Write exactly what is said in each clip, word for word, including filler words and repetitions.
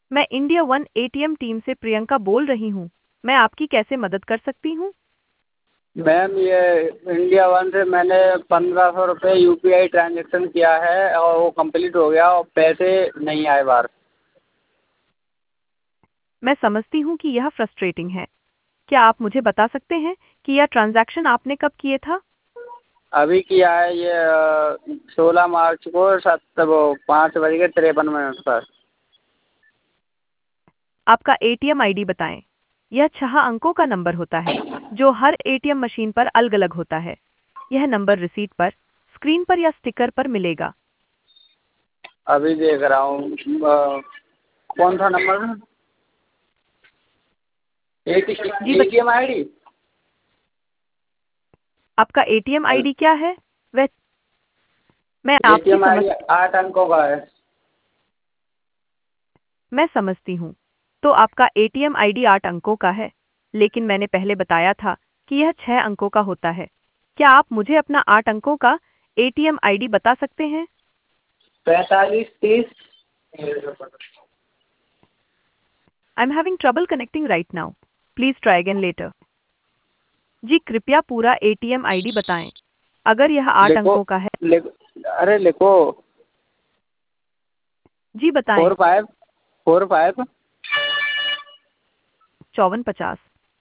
मैं India one ATM team से प्रियंका बोल रही हूँ। मैं आपकी कैसे मदद कर सकती हूँ? मैम ये इंडिया वन से मैंने पंद्रह सौ रुपये यू पी आई ट्रांजेक्शन किया है और वो कंप्लीट हो गया और पैसे नहीं आए बाहर। मैं समझती हूँ कि यह फ्रस्ट्रेटिंग है। क्या आप मुझे बता सकते हैं कि यह ट्रांजैक्शन आपने कब किए था? अभी किया है ये सोलह मार्च को सत वो पाँच बज के तिरपन मिनट पर। आपका एटीएम आईडी बताएं। यह छह अंकों का नंबर होता है जो हर एटीएम मशीन पर अलग-अलग होता है। यह नंबर रिसीट पर, स्क्रीन पर या स्टिकर पर मिलेगा। अभी देख रहा हूँ अ, कौन सा नंबर है? जी बत, एटीएम आई डी। आपका एटीएम आईडी क्या है? वह मैं आपकी एटीएम आई समझ डी आठ अंकों का है। मैं समझती हूँ। तो आपका एटीएम आईडी आठ अंकों का है, लेकिन मैंने पहले बताया था कि यह छह अंकों का होता है। क्या आप मुझे अपना आठ अंकों का एटीएम आईडी बता सकते हैं? पैंतालीस तीस। I am having trouble connecting right now. Please try again later. जी कृपया पूरा एटीएम आईडी बताएं। अगर यह आठ लिखो अंकों का है। लिखो अरे लिखो। जी बताएं। फोर फाइव फोर फाइव चौवन पचास।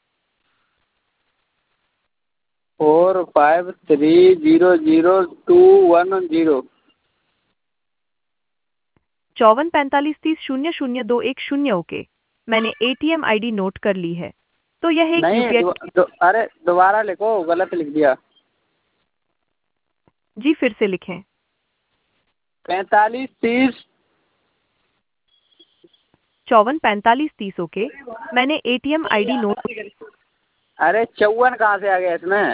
Four five three zero zero two one zero. चौवन पैंतालीस तीस शून्य शून्य दो एक शून्य। ओके, मैंने एटीएम आईडी नोट कर ली है। तो यह एक नहीं दो, यूपीआई। दो, अरे दोबारा लिखो, गलत लिख दिया। जी फिर से लिखें। पैंतालीस तीस। चौवन पैंतालीस तीस। ओके, मैंने एटीएम आईडी नोट। अरे चौवन कहाँ से आ गया इसमें?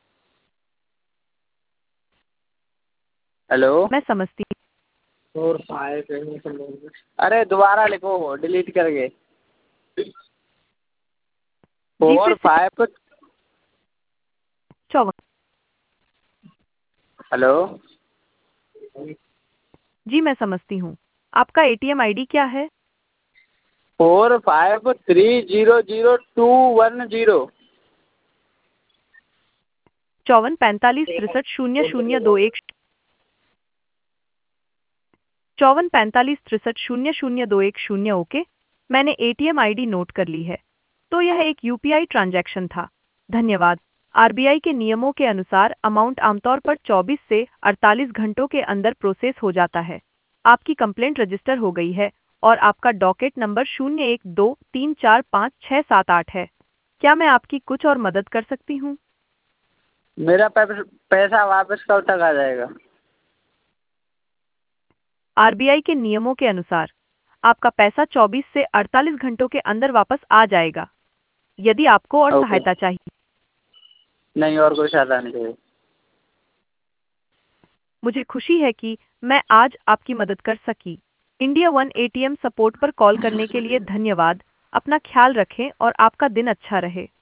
हेलो। मैं समझती। फोर फाइव अरे दोबारा लिखो डिलीट करके। जी फोर फिर से। फाइव चौवन। हेलो। जी मैं समझती हूँ। आपका एटीएम आईडी क्या है? Four five three zero zero two one zero. चौवन पैंतालीस तिरसठ शून्य शून्य दो एक। चौवन पैंतालीस तिरसठ शून्य शून्य दो एक शून्य। ओके, मैंने एटीएम आईडी नोट कर ली है। तो यह एक यूपीआई ट्रांजैक्शन था। धन्यवाद। आरबीआई के नियमों के अनुसार अमाउंट आमतौर पर चौबीस से अड़तालीस घंटों के अंदर प्रोसेस हो जाता है। आपकी कंप्लेंट रजिस्टर हो गई है और आपका डॉकेट नंबर शून्य एक दो तीन चार पाँच छः सात आठ है। क्या मैं आपकी कुछ और मदद कर सकती हूँ? मेरा पै- पैसा वापस कब तक आ जाएगा? आरबीआई के नियमों के अनुसार आपका पैसा चौबीस से अड़तालीस घंटों के अंदर वापस आ जाएगा। यदि आपको और ओके। सहायता चाहिए। नहीं, और कोई सहायता नहीं चाहिए। मुझे खुशी है कि मैं आज आपकी मदद कर सकी। इंडिया वन एटीएम सपोर्ट पर कॉल करने के लिए धन्यवाद। अपना ख्याल रखें और आपका दिन अच्छा रहे।